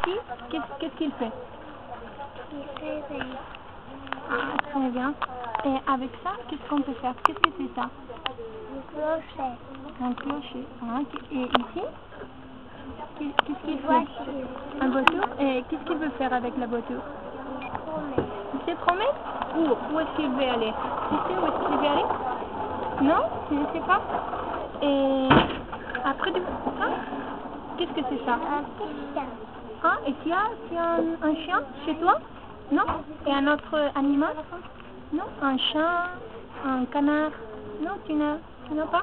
ici, qu'est-ce qu'il fait? Il fait rien. Ah, très bien. Et avec ça, qu'est-ce qu'on peut faire? Qu'est-ce que c'est ça? Une clochette. Un clocher. Ah, et ici, qu'est-ce qu'il Une fait? voiture. Une voiture? Et qu'est-ce qu'il veut faire avec la voiture? Une promesse. Il se promène? Où est-ce qu'il veut aller? Tu sais où est-ce qu'il veut aller? Non? Tu ne sais pas? Et après de ça, qu'est-ce que c'est ça? Un petit chien. Ah, et tu as un chien chez toi? Non? Et un autre animal? Non? Un chat? Un canard? Non, tu n'as pas?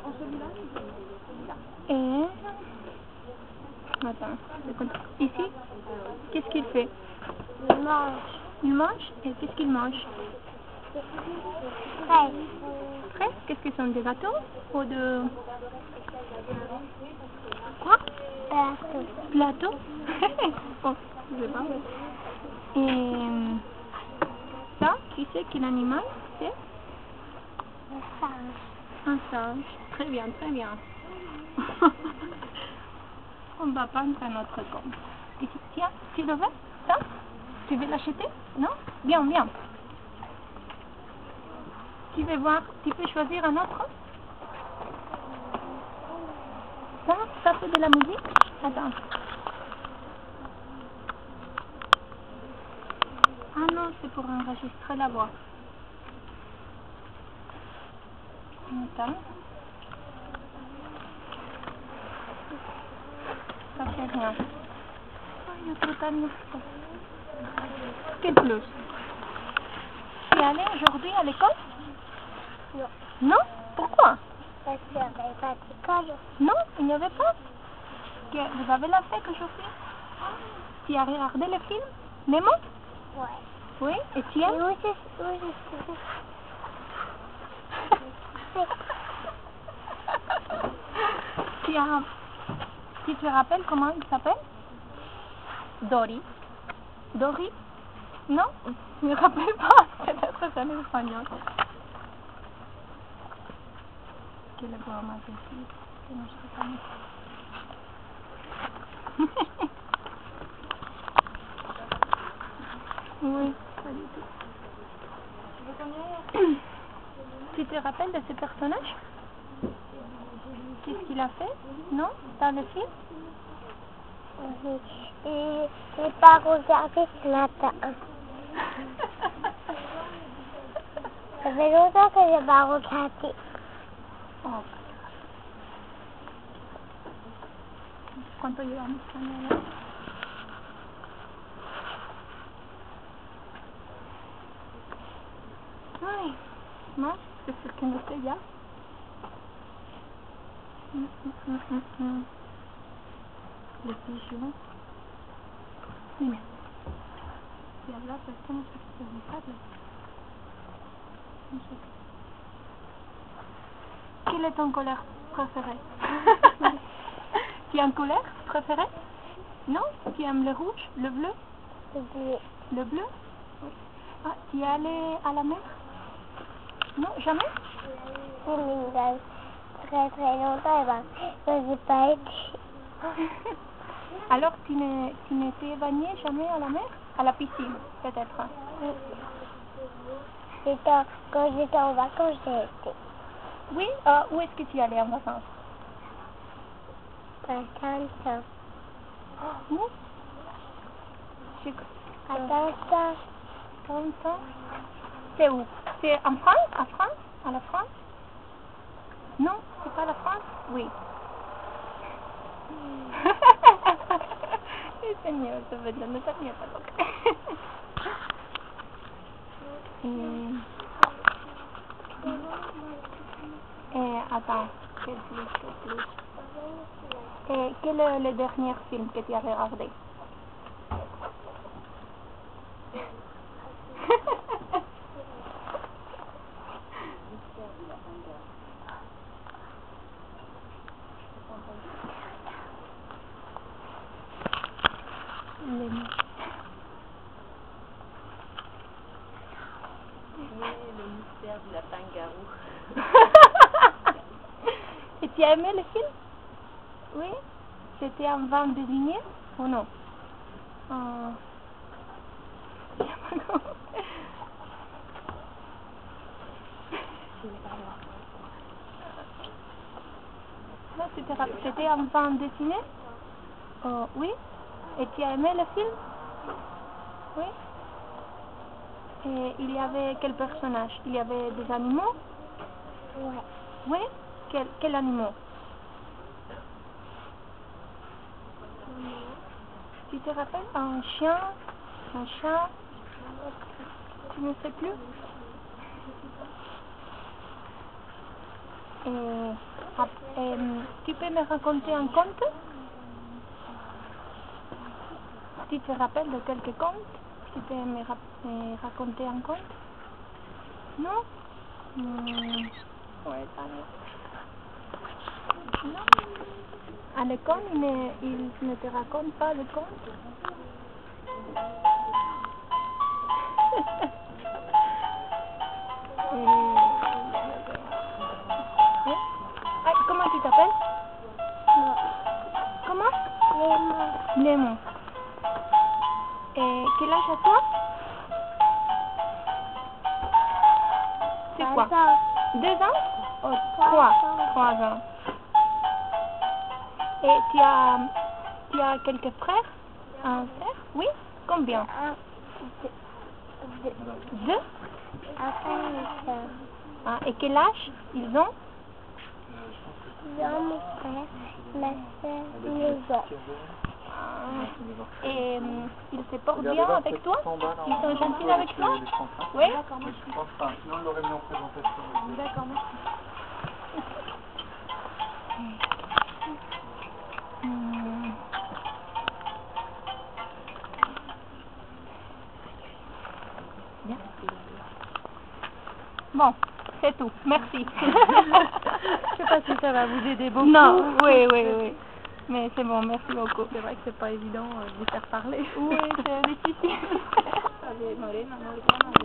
Et... Attends, ici, qu'est-ce qu'il fait? Il mange. Il mange? Et qu'est-ce qu'il mange? Fraises. Fraises? Qu'est-ce que sont des gâteaux? Ou de... Quoi? Plateau. Plateau? Oh, je sais pas. Et ça, tu sais quel animal c'est? Un singe. Un singe. Très bien, très bien. On va prendre un autre compte. Et tiens, tu le veux? Ça? Tu veux l'acheter? Non? Bien, bien. Tu veux voir? Tu peux choisir un autre? Ça fait de la musique? Attends. Ah non, c'est pour enregistrer la voix. Attends. Ça fait rien. Oh, il y a trop de quel plus? Tu es allé aujourd'hui à l'école? Non. Non? Pourquoi? Parce qu'il n'y avait pas d'école. Non, il n'y avait pas. Vous avez la fête aujourd'hui? Tu as regardé le film Nemo? Ouais. Oui, et tu aimes? Et où je suis? Tu te rappelles comment il s'appelle? Dory. Dory? Non? Je ne me rappelle pas. Peut-être c'est en espagnol. Que le bois m'a dit. Que non, je sais pas. Oui, pas du tout. Tu te rappelles de ce personnage? Qu'est-ce qu'il a fait? Non? Dans le film? Oui. Et j'ai pas regardé ce matin. Ça fait longtemps que j'ai pas regardé. Oh. ¿Cuánto llevamos con ella? Ay, más, es que no sé ya. Le pigeon. Mira. Si hablas de esto, no sé qué preguntarle. No sé. Quelle est ton couleur préférée? Tu as une couleur préférée? Non? Tu aimes le rouge, le bleu? Le bleu. Le bleu? Oui. Ah, tu es allé à la mer? Non, jamais? Oui, mais il y a très très longtemps, et ben, je n'ai pas été. Alors, tu n'étais baigné jamais à la mer? À la piscine, peut-être? Oui. Quand j'étais en vacances, j'ai été. Oui? Où est-ce que tu allais en vacances? À Tintin. Où? À Tintin. Tintin? C'est où? C'est en France? À France? À la France? Non, c'est pas la France? Oui. Seigneur, ça veut dire ne t'inquiète pas. Attends, quel plus? Et quel est le dernier film que tu as regardé? Le mystère du lapin-garou. Et tu as aimé le film? Oui? C'était en vente de lumière ou non? C'était un bande dessinée? Oh, oui? Et tu as aimé le film? Oui? Et il y avait quel personnage? Il y avait des animaux? Ouais. Oui? Quel animaux? Tu te rappelles? Un chien? Un chat? Tu ne sais plus? Tu peux me raconter un conte? Tu te rappelles de quelques contes? Tu peux me raconter un conte? Non? Ouais, ça non. Non? À l'école, il ne te raconte pas de contes? Comment tu t'appelles? Comment? Lémon. Et quel âge as-tu? C'est quoi? 2 ans? Oh, 3 ans. Et tu as quelques frères? Un frère? Oui? Combien? 2? Ah, et quel âge ils ont? Mon frère, ma soeur, mes ans. Et ils se portent bien avec toi? Ils sont gentils avec toi? Oui? Je pense pas, sinon on l'aurait mis en présentation. D'accord, merci. Bien. Bon, c'est tout. Merci. Je sais pas si ça va vous aider beaucoup. Non, oui. Mais c'est bon, merci beaucoup. C'est vrai que c'est pas évident de vous faire parler. Oui, c'est difficile.